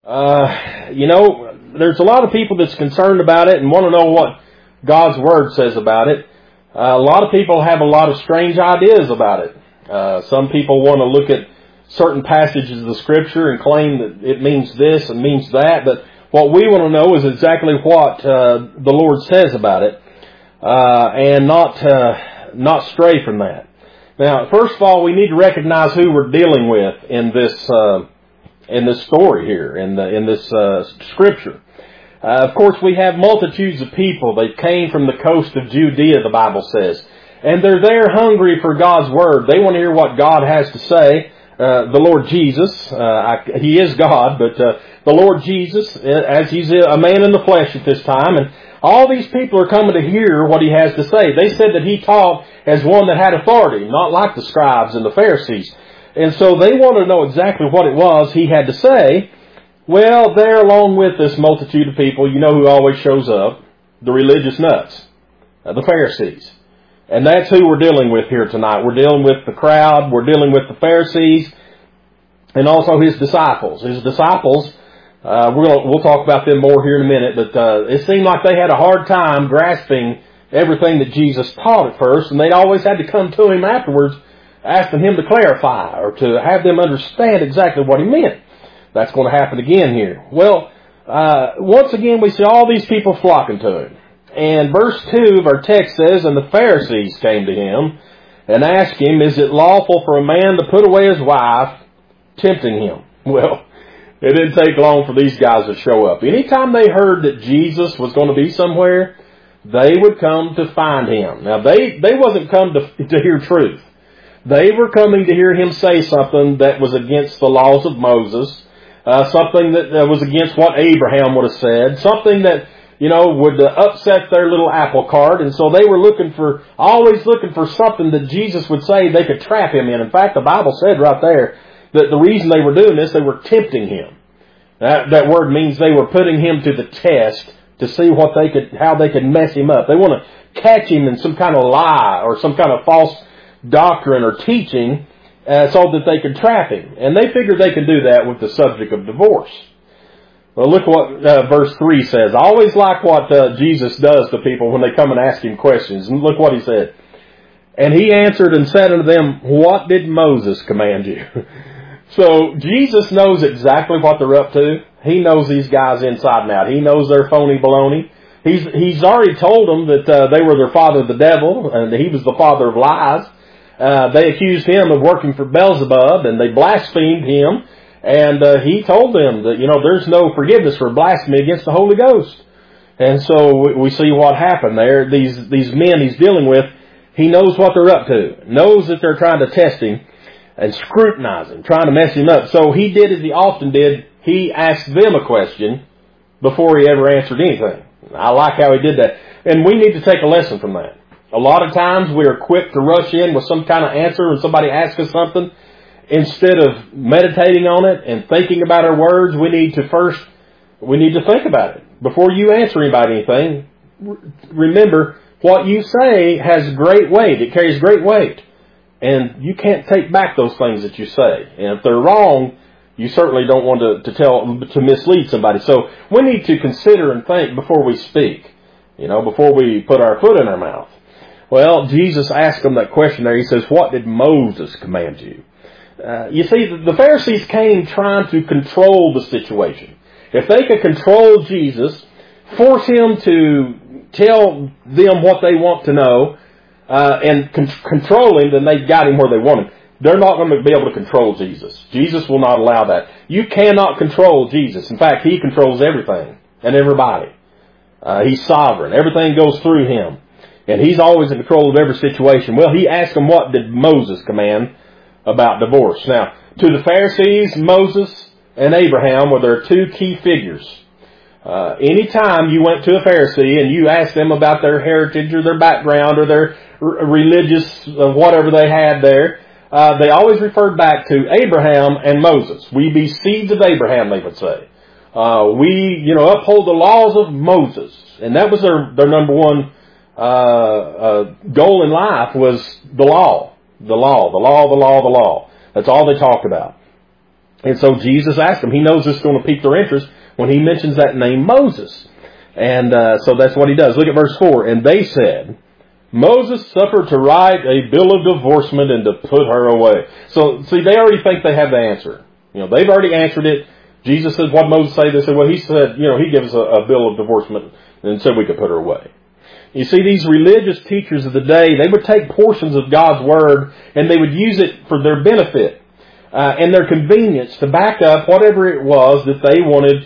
There's a lot of people that's concerned about it and want to know what God's Word says about it. A lot of people have a lot of strange ideas about it. Some people want to look at certain passages of the Scripture and claim that it means this and means that, but what we want to know is exactly what the Lord says about it, and not stray from that. Now, first of all, we need to recognize who we're dealing with in this story here, in this Scripture. Of course, we have multitudes of people. They came from the coast of Judea, the Bible says. And they're there hungry for God's Word. They want to hear what God has to say. The Lord Jesus, He is God, but the Lord Jesus, as He's a man in the flesh at this time, and all these people are coming to hear what He has to say. They said that He taught as one that had authority, not like the scribes and the Pharisees. And so they want to know exactly what it was He had to say. Well, there along with this multitude of people, you know who always shows up? The religious nuts, the Pharisees. And that's who we're dealing with here tonight. We're dealing with the crowd, we're dealing with the Pharisees, and also His disciples. His disciples, we'll talk about them more here in a minute, but it seemed like they had a hard time grasping everything that Jesus taught at first, and they always had to come to Him afterwards, asking Him to clarify, or to have them understand exactly what He meant. That's going to happen again here. Well, once again we see all these people flocking to Him. And verse 2 of our text says, "And the Pharisees came to Him and asked Him, 'Is it lawful for a man to put away his wife?' tempting Him." Well, it didn't take long for these guys to show up. Anytime they heard that Jesus was going to be somewhere, they would come to find Him. Now, they wasn't come to hear truth. They were coming to hear Him say something that was against the laws of Moses, something that was against what Abraham would have said, something that, would upset their little apple cart. And so they were always looking for something that Jesus would say they could trap Him in. In fact, the Bible said right there that the reason they were doing this, they were tempting Him. That word means they were putting Him to the test to see how they could mess Him up. They want to catch Him in some kind of lie or some kind of false doctrine or teaching, so that they could trap Him. And they figured they could do that with the subject of divorce. Well, look what verse 3 says. I always like what Jesus does to people when they come and ask Him questions. And look what He said. "And He answered and said unto them, What did Moses command you?" So Jesus knows exactly what they're up to. He knows these guys inside and out. He knows their phony baloney. He's already told them that they were their father the devil, and he was the father of lies. They accused Him of working for Beelzebub, and they blasphemed Him. And He told them that, there's no forgiveness for blasphemy against the Holy Ghost. And so we see what happened there. These men He's dealing with, He knows what they're up to. Knows that they're trying to test Him and scrutinize Him, trying to mess Him up. So He did as He often did. He asked them a question before He ever answered anything. I like how He did that. And we need to take a lesson from that. A lot of times we are quick to rush in with some kind of answer when somebody asks us something. Instead of meditating on it and thinking about our words, we need to think about it. Before you answer anybody anything, remember what you say has great weight. It carries great weight. And you can't take back those things that you say. And if they're wrong, you certainly don't want to mislead somebody. So we need to consider and think before we speak, before we put our foot in our mouth. Well, Jesus asked them that question there. He says, "What did Moses command you?" You see, the Pharisees came trying to control the situation. If they could control Jesus, force Him to tell them what they want to know, and control Him, then they got Him where they want Him. They're not going to be able to control Jesus. Jesus will not allow that. You cannot control Jesus. In fact, He controls everything and everybody. He's sovereign. Everything goes through Him. And He's always in control of every situation. Well, He asked them, what did Moses command about divorce? Now, to the Pharisees, Moses and Abraham were their two key figures. Anytime you went to a Pharisee and you asked them about their heritage or their background or their religious, whatever they had there, they always referred back to Abraham and Moses. We be seeds of Abraham, they would say. We uphold the laws of Moses. And that was their number one goal in life, was the law. The law. That's all they talked about. And so Jesus asked them. He knows this is going to pique their interest when he mentions that name Moses. And so that's what he does. Look at verse 4. And they said, Moses suffered to write a bill of divorcement and to put her away. So, see, they already think they have the answer. They've already answered it. Jesus said, what did Moses say? They said, well, he said, he gives a bill of divorcement and said we could put her away. You see, these religious teachers of the day, they would take portions of God's Word and they would use it for their benefit and their convenience to back up whatever it was that they wanted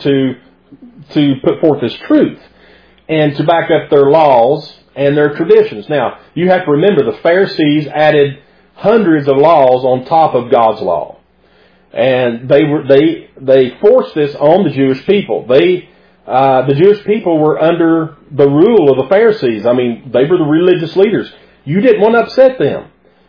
to put forth as truth and to back up their laws and their traditions. Now, you have to remember the Pharisees added hundreds of laws on top of God's law. And they forced this on the Jewish people. The Jewish people were under the rule of the Pharisees. I mean, they were the religious leaders. You didn't want to upset them.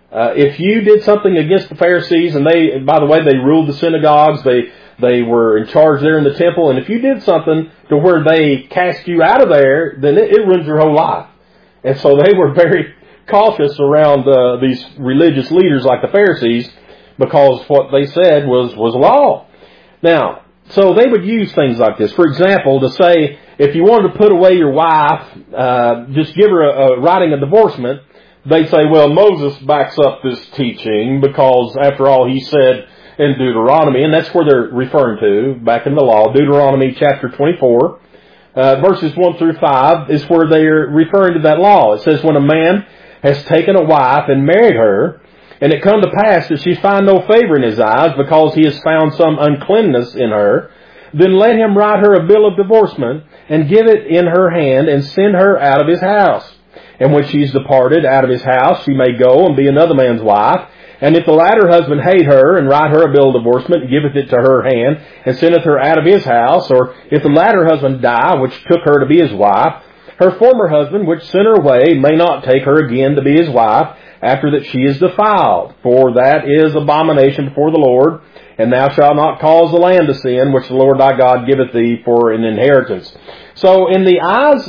If you did something against the Pharisees, and by the way, they ruled the synagogues, they were in charge there in the temple, and if you did something to where they cast you out of there, then it ruins your whole life. And so they were very cautious around these religious leaders like the Pharisees, because what they said was law. Now, so they would use things like this. For example, to say, if you wanted to put away your wife, just give her writing a divorcement, they'd say, well, Moses backs up this teaching because, after all, he said in Deuteronomy, and that's where they're referring to, back in the law, Deuteronomy chapter 24, verses 1 through 5 is where they're referring to that law. It says, when a man has taken a wife and married her, and it come to pass that she find no favor in his eyes because he has found some uncleanness in her, then let him write her a bill of divorcement and give it in her hand and send her out of his house. And when she's departed out of his house, she may go and be another man's wife. And if the latter husband hate her and write her a bill of divorcement and giveth it to her hand and sendeth her out of his house, or if the latter husband die, which took her to be his wife, her former husband, which sent her away, may not take her again to be his wife, after that she is defiled. For that is abomination before the Lord, and thou shalt not cause the land to sin, which the Lord thy God giveth thee for an inheritance. So in the eyes,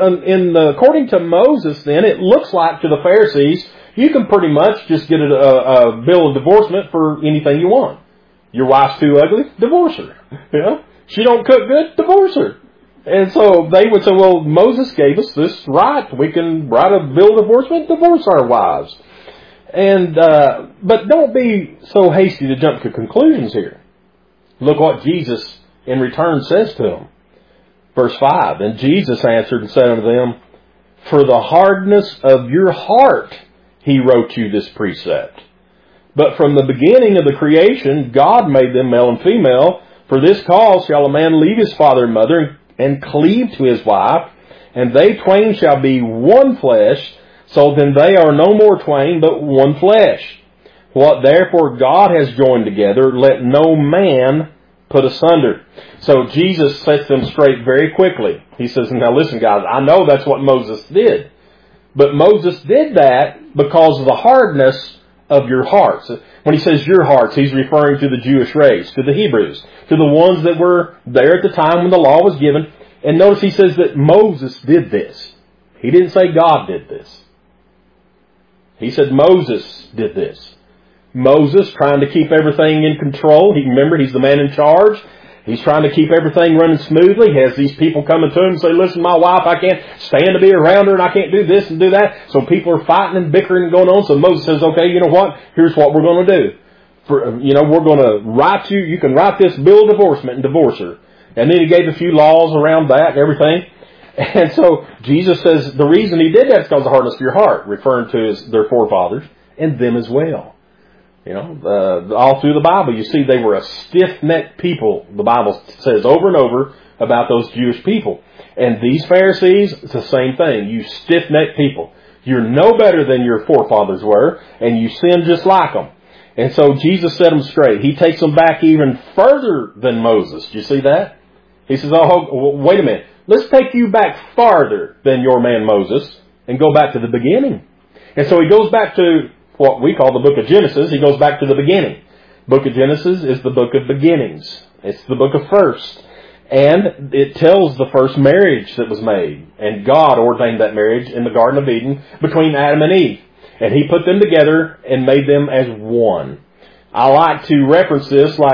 according to Moses, then, it looks like to the Pharisees, you can pretty much just get a bill of divorcement for anything you want. Your wife's too ugly? Divorce her. She don't cook good? Divorce her. And so they would say, well, Moses gave us this right. We can write a bill of divorcement, divorce our wives. And but don't be so hasty to jump to conclusions here. Look what Jesus in return says to them. Verse 5, and Jesus answered and said unto them, for the hardness of your heart he wrote you this precept. But from the beginning of the creation, God made them male and female. For this cause shall a man leave his father and mother and cleave to his wife, and they twain shall be one flesh. So then they are no more twain, but one flesh. What therefore God has joined together, let no man put asunder. So Jesus sets them straight very quickly. He says, now listen guys, I know that's what Moses did. But Moses did that because of the hardness of your hearts. When he says your hearts, he's referring to the Jewish race, to the Hebrews, to the ones that were there at the time when the law was given. And notice he says that Moses did this. He didn't say God did this. He said Moses did this. Moses trying to keep everything in control. Remember, he's the man in charge. He's trying to keep everything running smoothly. He has these people coming to him and say, listen, my wife, I can't stand to be around her and I can't do this and do that. So people are fighting and bickering and going on. So Moses says, okay, you know what? Here's what we're going to do. We're going to write you can write this bill of divorcement and divorce her. And then he gave a few laws around that and everything. And so Jesus says the reason he did that is because of the hardness of your heart, referring to their forefathers and them as well. All through the Bible, you see they were a stiff-necked people. The Bible says over and over about those Jewish people. And these Pharisees, it's the same thing. You stiff-necked people. You're no better than your forefathers were, and you sin just like them. And so Jesus set them straight. He takes them back even further than Moses. Do you see that? He says, oh, wait a minute. Let's take you back farther than your man Moses and go back to the beginning. And so he goes back to what we call the book of Genesis. He goes back to the beginning. Book of Genesis is the book of beginnings. It's the book of first. And it tells the first marriage that was made. And God ordained that marriage in the Garden of Eden between Adam and Eve. And He put them together and made them as one. I like to reference this like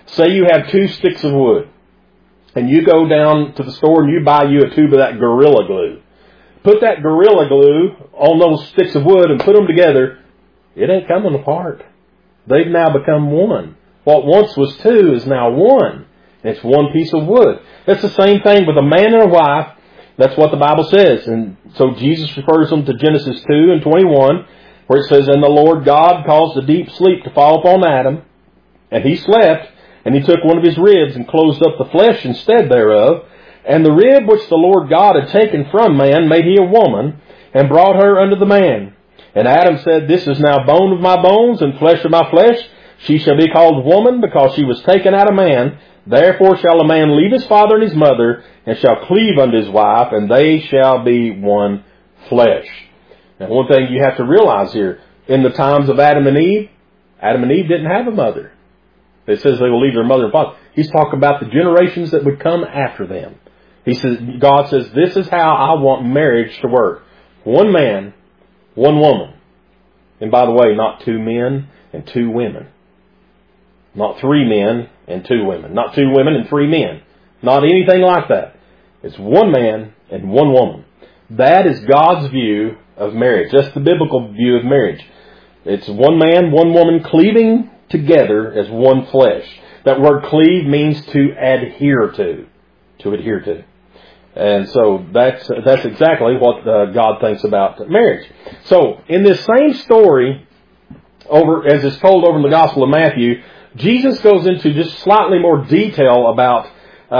Say you have 2 sticks of wood, and you go down to the store and you buy you a tube of that Gorilla Glue. Put that Gorilla Glue on those sticks of wood and put them together. It ain't coming apart. They've now become one. What once was 2 is now 1. It's one piece of wood. That's the same thing with a man and a wife. That's what the Bible says. And so Jesus refers them to Genesis 2 and 21, where it says, "And the Lord God caused a deep sleep to fall upon Adam, and he slept, and he took one of his ribs and closed up the flesh instead thereof. And the rib which the Lord God had taken from man made he a woman, and brought her unto the man. And Adam said, This is now bone of my bones, and flesh of my flesh. She shall be called woman, because she was taken out of man. Therefore shall a man leave his father and his mother, and shall cleave unto his wife, and they shall be one flesh." Now, one thing you have to realize here, in the times of Adam and Eve didn't have a mother. It says they will leave their mother and father. He's talking about the generations that would come after them. He says, God says, this is how I want marriage to work. 1 man, 1 woman. And by the way, not 2 men and 2 women. Not 3 men and 2 women. Not 2 women and 3 men. Not anything like that. It's 1 man and 1 woman. That is God's view of marriage. That's the biblical view of marriage. It's 1 man, 1 woman cleaving together as one flesh. That word cleave means to adhere to. To adhere to. And so that's exactly what God thinks about marriage. So in this same story, as it's told over in the Gospel of Matthew, Jesus goes into just slightly more detail about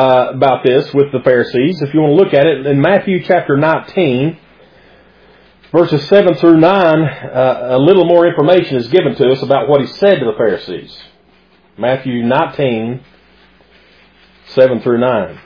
this with the Pharisees. If you want to look at it, in Matthew chapter 19, verses 7 through 9, a little more information is given to us about what he said to the Pharisees. Matthew 19, 7 through 9.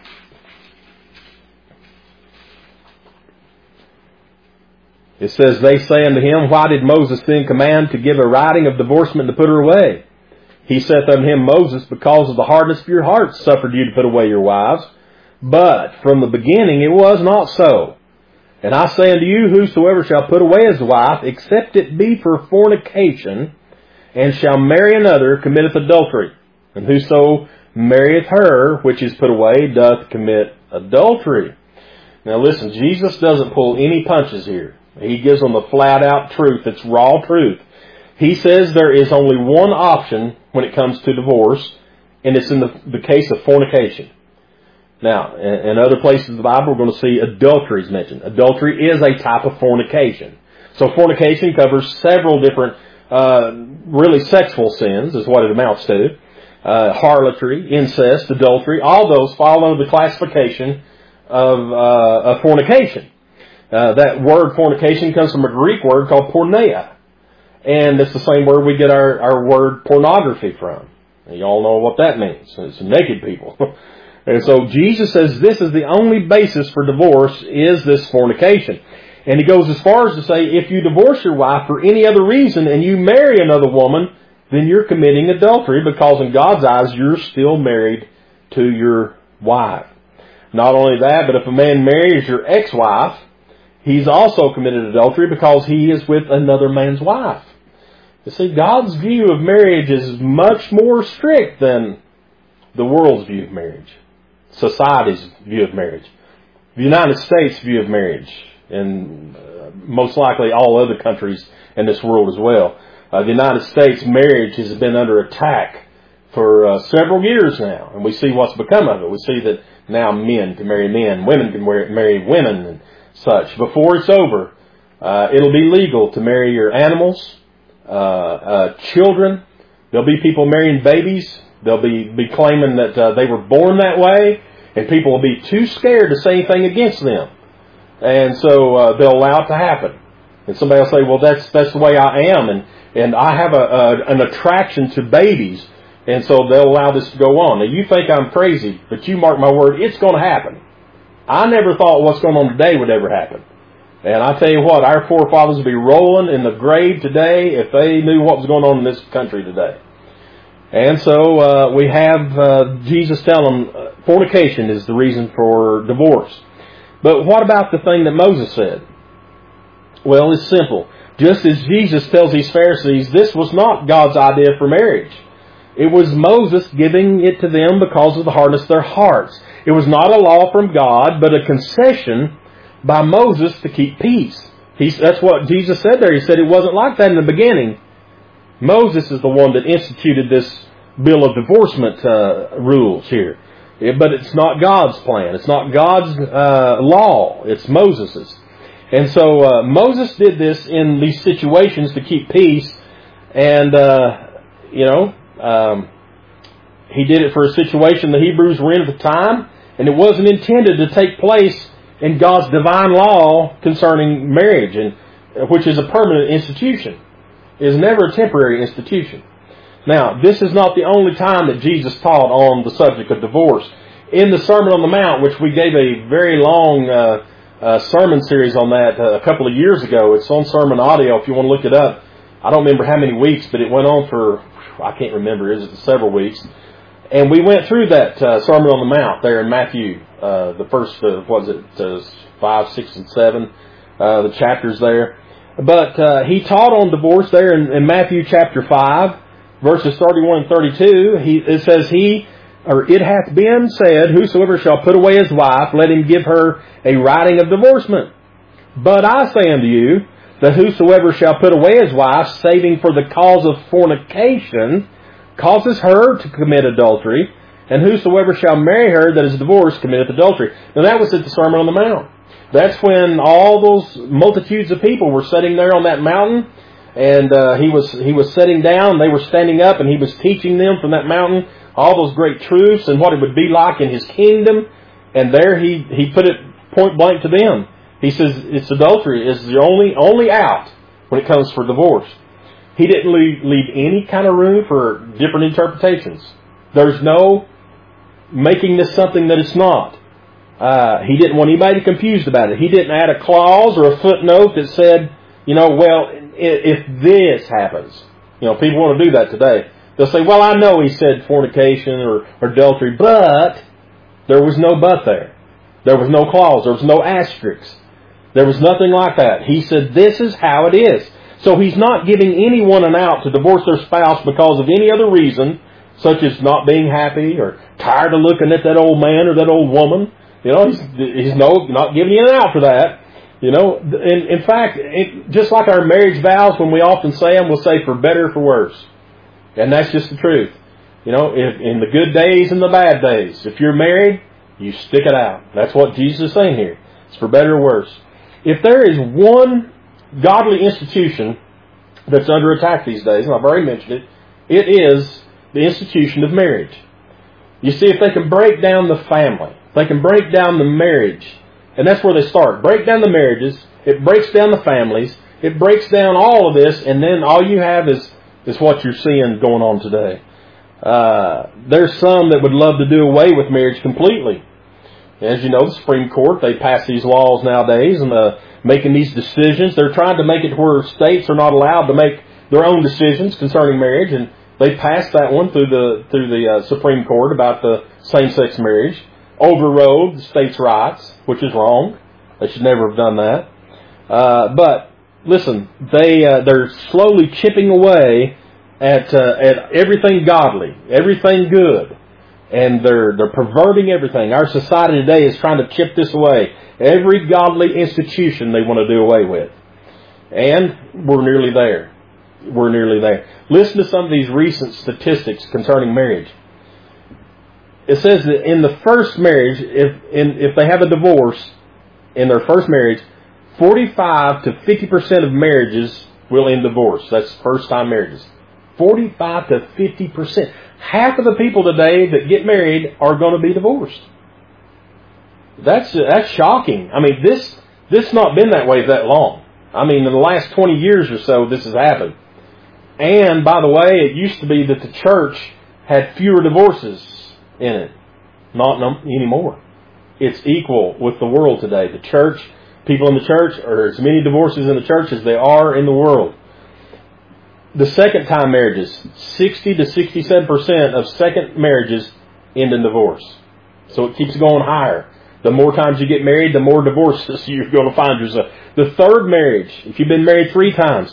It says, "They say unto him, Why did Moses then command to give a writing of divorcement to put her away? He saith unto him, Moses, because of the hardness of your hearts, suffered you to put away your wives. But from the beginning it was not so. And I say unto you, whosoever shall put away his wife, except it be for fornication, and shall marry another, committeth adultery. And whoso marrieth her, which is put away, doth commit adultery." Now listen, Jesus doesn't pull any punches here. He gives them the flat out truth. It's raw truth. He says there is only one option when it comes to divorce, and it's in the case of fornication. Now, in other places of the Bible, we're going to see adultery is mentioned. Adultery is a type of fornication. So fornication covers several different, really sexual sins, is what it amounts to. Harlotry, incest, adultery, all those fall under the classification of fornication. That word fornication comes from a Greek word called porneia. And it's the same word we get our word pornography from. And you all know what that means. It's naked people. And so Jesus says this is the only basis for divorce is this fornication. And he goes as far as to say, if you divorce your wife for any other reason and you marry another woman, then you're committing adultery, because in God's eyes you're still married to your wife. Not only that, but if a man marries your ex-wife, he's also committed adultery because he is with another man's wife. You see, God's view of marriage is much more strict than the world's view of marriage, society's view of marriage, the United States' view of marriage, and most likely all other countries in this world as well. The United States marriage has been under attack for several years now, and we see what's become of it. We see that now men can marry men, women can marry women, and such. Before it's over, it'll be legal to marry your animals, children. There'll be people marrying babies. They'll be claiming that they were born that way, and people will be too scared to say anything against them. And so they'll allow it to happen. And somebody will say, well, that's the way I am, and I have an attraction to babies, and so they'll allow this to go on. Now, you think I'm crazy, but you mark my word, it's going to happen. I never thought what's going on today would ever happen. And I tell you what, our forefathers would be rolling in the grave today if they knew what was going on in this country today. And so we have Jesus telling them fornication is the reason for divorce. But what about the thing that Moses said? Well, it's simple. Just as Jesus tells these Pharisees, this was not God's idea for marriage. It was Moses giving it to them because of the hardness of their hearts. It was not a law from God, but a concession by Moses to keep peace. That's what Jesus said there. He said it wasn't like that in the beginning. Moses is the one that instituted this bill of divorcement rules here. But it's not God's plan. It's not God's law. It's Moses's. And so Moses did this in these situations to keep peace. And, he did it for a situation the Hebrews were in at the time. And it wasn't intended to take place in God's divine law concerning marriage, and which is a permanent institution. It is never a temporary institution. Now, this is not the only time that Jesus taught on the subject of divorce. In the Sermon on the Mount, which we gave a very long sermon series on that a couple of years ago, it's on Sermon Audio if you want to look it up. I don't remember how many weeks, but it went on for, I can't remember, is it several weeks? And we went through that Sermon on the Mount there in Matthew, the first, 5, 6, and 7, the chapters there. But he taught on divorce there in Matthew chapter 5, verses 31 and 32. It says, it hath been said, whosoever shall put away his wife, let him give her a writing of divorcement. But I say unto you, that whosoever shall put away his wife, saving for the cause of fornication, causes her to commit adultery, and whosoever shall marry her that is divorced committeth adultery. Now that was at the Sermon on the Mount. That's when all those multitudes of people were sitting there on that mountain, and he was sitting down, they were standing up, and he was teaching them from that mountain all those great truths and what it would be like in his kingdom. And there he put it point blank to them. He says it's adultery is the only out when it comes for divorce. He didn't leave any kind of room for different interpretations. There's no making this something that it's not. He didn't want anybody confused about it. He didn't add a clause or a footnote that said, well, if this happens. People want to do that today. They'll say, well, I know he said fornication or adultery, but there was no but there. There was no clause. There was no asterisk. There was nothing like that. He said, this is how it is. So he's not giving anyone an out to divorce their spouse because of any other reason, such as not being happy or tired of looking at that old man or that old woman. He's not giving you an out for that. In fact, just like our marriage vows, when we often say them, we'll say for better or for worse. And that's just the truth. If in the good days and the bad days, if you're married, you stick it out. That's what Jesus is saying here. It's for better or worse. If there is one godly institution that's under attack these days, and I've already mentioned it, it is the institution of marriage. You see, if they can break down the family, they can break down the marriage, and that's where they start. Break down the marriages, it breaks down the families, it breaks down all of this, and then all you have is what you're seeing going on today. There's some that would love to do away with marriage completely. As you know, the Supreme Court, they pass these laws nowadays and making these decisions. They're trying to make it where states are not allowed to make their own decisions concerning marriage, and they passed that one through the Supreme Court about the same-sex marriage. Overrode the states' rights, which is wrong. They should never have done that. But listen, they're slowly chipping away at everything godly, everything good. And they're perverting everything. Our society today is trying to chip this away. Every godly institution they want to do away with. And we're nearly there. We're nearly there. Listen to some of these recent statistics concerning marriage. It says that in the first marriage, if they have a divorce in their first marriage, 45 to 50% of marriages will end divorce. That's first-time marriages. 45 to 50%. Half of the people today that get married are going to be divorced. That's shocking. I mean, this not been that way that long. I mean, in the last 20 years or so, this has happened. And, by the way, it used to be that the church had fewer divorces in it. Not anymore. It's equal with the world today. The church, people in the church, are as many divorces in the church as there are in the world. The second-time marriages, 60 to 67% of second marriages end in divorce. So it keeps going higher. The more times you get married, the more divorces you're going to find yourself. The third marriage, if you've been married 3 times,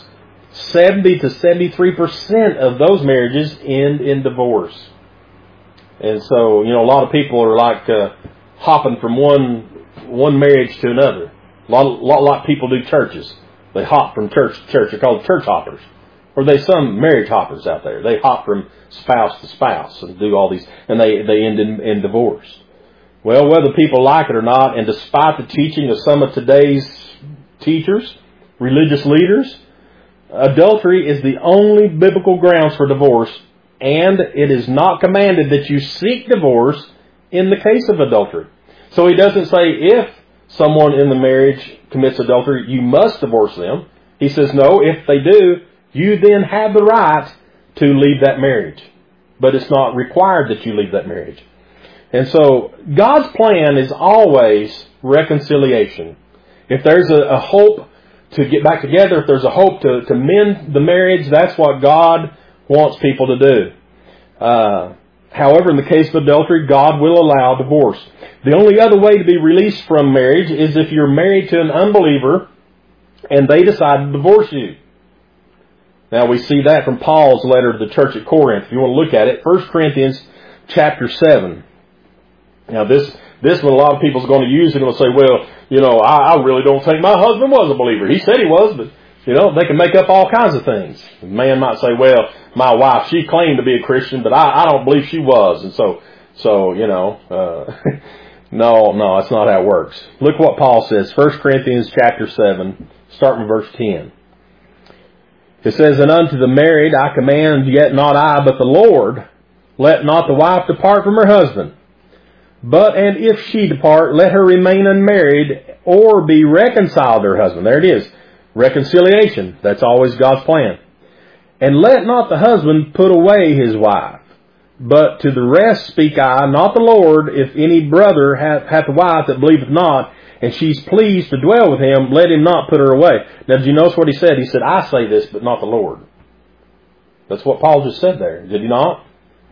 70 to 73% of those marriages end in divorce. And so, a lot of people are like hopping from one marriage to another. A lot of people do churches. They hop from church to church. They're called church hoppers. Or there's some marriage hoppers out there. They hop from spouse to spouse and do all these, and they end in divorce. Well, whether people like it or not, and despite the teaching of some of today's teachers, religious leaders, adultery is the only biblical grounds for divorce, and it is not commanded that you seek divorce in the case of adultery. So he doesn't say if someone in the marriage commits adultery, you must divorce them. He says, no, if they do, you then have the right to leave that marriage. But it's not required that you leave that marriage. And so God's plan is always reconciliation. If there's a hope to get back together, if there's a hope to mend the marriage, that's what God wants people to do. However, in the case of adultery, God will allow divorce. The only other way to be released from marriage is if you're married to an unbeliever and they decide to divorce you. Now we see that from Paul's letter to the church at Corinth. If you want to look at it, 1 Corinthians chapter 7. Now this one a lot of people's going to use, and they'll say, well, I really don't think my husband was a believer. He said he was, but, they can make up all kinds of things. The man might say, well, my wife, she claimed to be a Christian, but I don't believe she was. And so no, that's not how it works. Look what Paul says, 1 Corinthians chapter 7, starting verse 10. It says, and unto the married I command, yet not I, but the Lord, let not the wife depart from her husband. But, and if she depart, let her remain unmarried, or be reconciled to her husband. There it is. Reconciliation. That's always God's plan. And let not the husband put away his wife. But to the rest speak I, not the Lord, if any brother hath a wife that believeth not, and she's pleased to dwell with him, let him not put her away. Now, did you notice what he said? He said, I say this, but not the Lord. That's what Paul just said there. Did he not?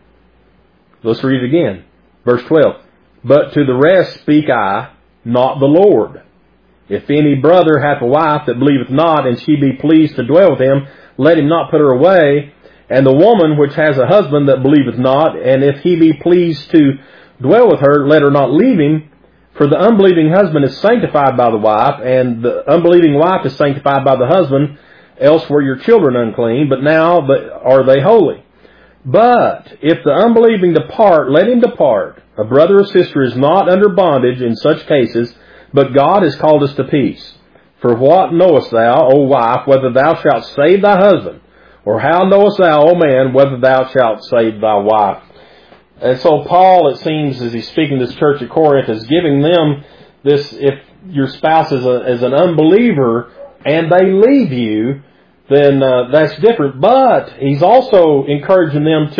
Let's read it again. Verse 12. But to the rest speak I, not the Lord. If any brother hath a wife that believeth not, and she be pleased to dwell with him, let him not put her away. And the woman which has a husband that believeth not, and if he be pleased to dwell with her, let her not leave him. For the unbelieving husband is sanctified by the wife, and the unbelieving wife is sanctified by the husband. Else were your children unclean, but now are they holy. But if the unbelieving depart, let him depart. A brother or sister is not under bondage in such cases, but God has called us to peace. For what knowest thou, O wife, whether thou shalt save thy husband? Or how knowest thou, O man, whether thou shalt save thy wife? And so Paul, it seems, as he's speaking to this church at Corinth, is giving them this, if your spouse is an unbeliever and they leave you, then that's different. But he's also encouraging them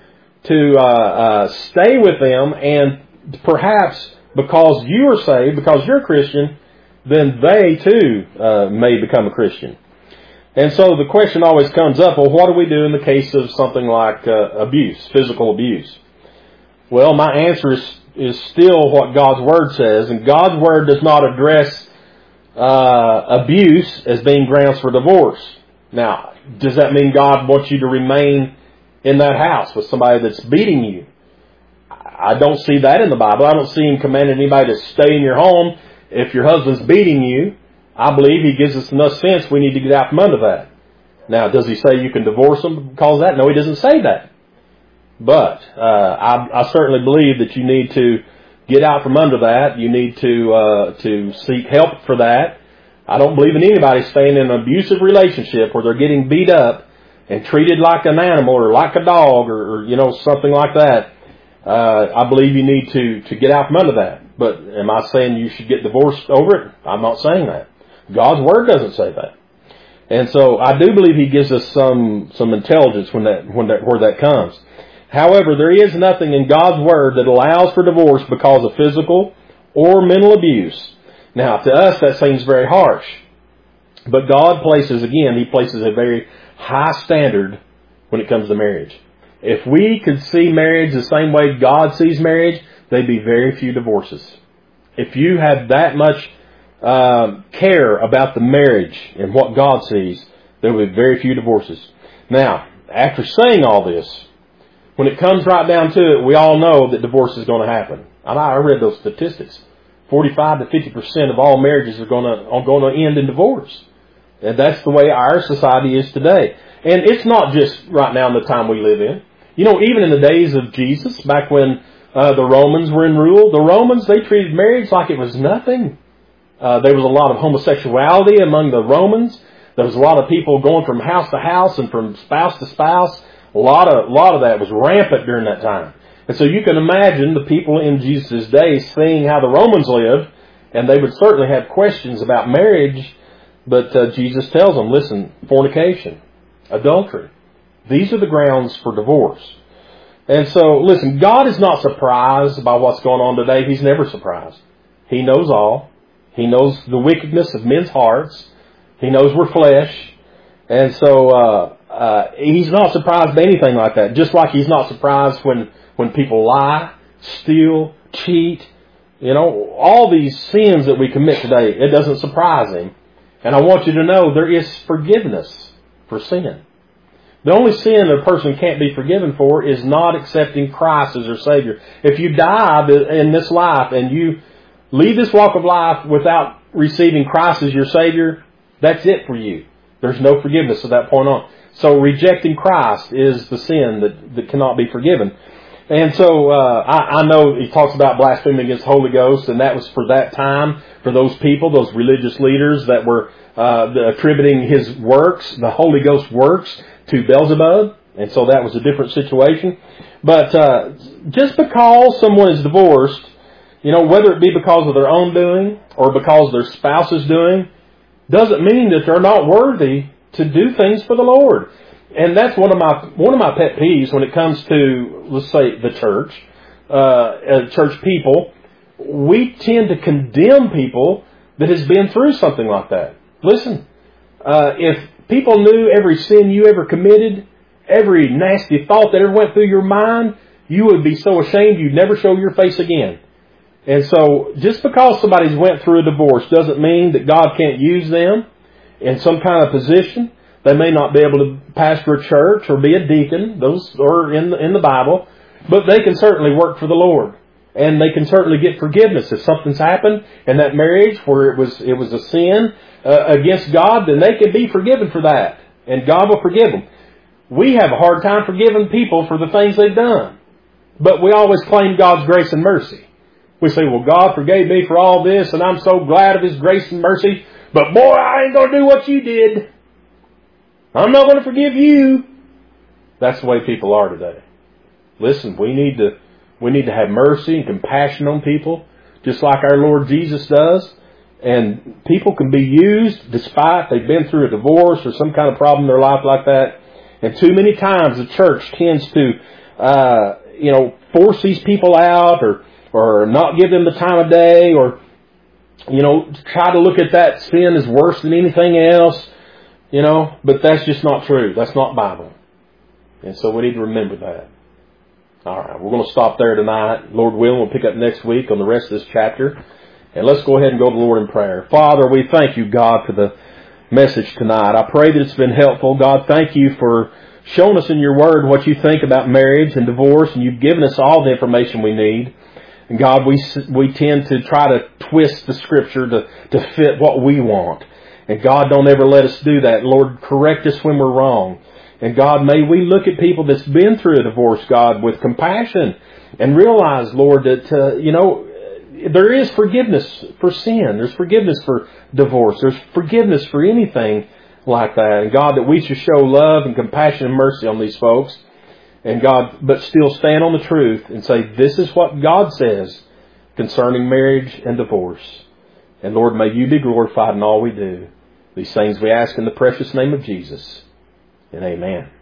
to stay with them, and perhaps because you are saved, because you're a Christian, then they too may become a Christian. And so the question always comes up, well, what do we do in the case of something like abuse, physical abuse? Well, my answer is still what God's Word says, and God's Word does not address abuse as being grounds for divorce. Now, does that mean God wants you to remain in that house with somebody that's beating you? I don't see that in the Bible. I don't see Him commanding anybody to stay in your home if your husband's beating you. I believe He gives us enough sense we need to get out from under that. Now, does He say you can divorce them because of that? No, He doesn't say that. But I certainly believe that you need to get out from under that. You need to seek help for that. I don't believe in anybody staying in an abusive relationship where they're getting beat up and treated like an animal or like a dog or something like that. I believe you need to get out from under that. But am I saying you should get divorced over it? I'm not saying that. God's Word doesn't say that. And so I do believe He gives us some intelligence where that comes. However, there is nothing in God's Word that allows for divorce because of physical or mental abuse. Now, to us, that seems very harsh. But God places a very high standard when it comes to marriage. If we could see marriage the same way God sees marriage, there'd be very few divorces. If you have that much care about the marriage and what God sees, There will be very few divorces. Now, after saying all this, when it comes right down to it, we all know that divorce is going to happen. I read those statistics. 45 to 50% of all marriages are going to end in divorce. And that's the way our society is today. And it's not just right now in the time we live in. You know, even in the days of Jesus, back when the Romans were in rule, the Romans, they treated marriage like it was nothing. There was a lot of homosexuality among the Romans. There was a lot of people going from house to house and from spouse to spouse. A lot of that was rampant during that time. And so you can imagine the people in Jesus' day seeing how the Romans lived, and they would certainly have questions about marriage. But Jesus tells them, listen, fornication, adultery, these are the grounds for divorce. And so, listen, God is not surprised by what's going on today. He's never surprised. He knows all. He knows the wickedness of men's hearts. He knows we're flesh. And so He's not surprised by anything like that. Just like He's not surprised when people lie, steal, cheat. You know, all these sins that we commit today, it doesn't surprise Him. And I want you to know there is forgiveness for sin. The only sin a person can't be forgiven for is not accepting Christ as their Savior. If you die in this life and you leave this walk of life without receiving Christ as your Savior, that's it for you. There's no forgiveness at that point on. So rejecting Christ is the sin that cannot be forgiven. And so I know he talks about blaspheming against the Holy Ghost, and that was for that time, for those people, those religious leaders that were attributing His works, the Holy Ghost works, to Beelzebub. And so that was a different situation. But just because someone is divorced, you know, whether it be because of their own doing or because their spouse is doing, doesn't mean that they're not worthy to do things for the Lord. And that's one of my pet peeves when it comes to, let's say, the church, church people. We tend to condemn people that has been through something like that. Listen, if people knew every sin you ever committed, every nasty thought that ever went through your mind, you would be so ashamed you'd never show your face again. And so just because somebody's went through a divorce doesn't mean that God can't use them in some kind of position. They may not be able to pastor a church or be a deacon. Those are in the Bible. But they can certainly work for the Lord. And they can certainly get forgiveness. If something's happened in that marriage where it was a sin against God, then they can be forgiven for that. And God will forgive them. We have a hard time forgiving people for the things they've done. But we always claim God's grace and mercy. We say, well, God forgave me for all this, and I'm so glad of His grace and mercy. But boy, I ain't going to do what you did. I'm not going to forgive you. That's the way people are today. Listen, we need to have mercy and compassion on people, just like our Lord Jesus does. And people can be used despite they've been through a divorce or some kind of problem in their life like that. And too many times the church tends to, force these people out or not give them the time of day or, try to look at that sin as worse than anything else. But that's just not true. That's not Bible. And so we need to remember that. All right, we're going to stop there tonight. Lord willing, we'll pick up next week on the rest of this chapter. And let's go ahead and go to the Lord in prayer. Father, we thank you, God, for the message tonight. I pray that it's been helpful. God, thank you for showing us in your word what you think about marriage and divorce, and you've given us all the information we need. And God, we tend to try to twist the Scripture to fit what we want. And God, don't ever let us do that. Lord, correct us when we're wrong. And God, may we look at people that's been through a divorce, God, with compassion and realize, Lord, that, there is forgiveness for sin. There's forgiveness for divorce. There's forgiveness for anything like that. And God, that we should show love and compassion and mercy on these folks. And God, but still stand on the truth and say, this is what God says concerning marriage and divorce. And Lord, may you be glorified in all we do. These things we ask in the precious name of Jesus. And amen.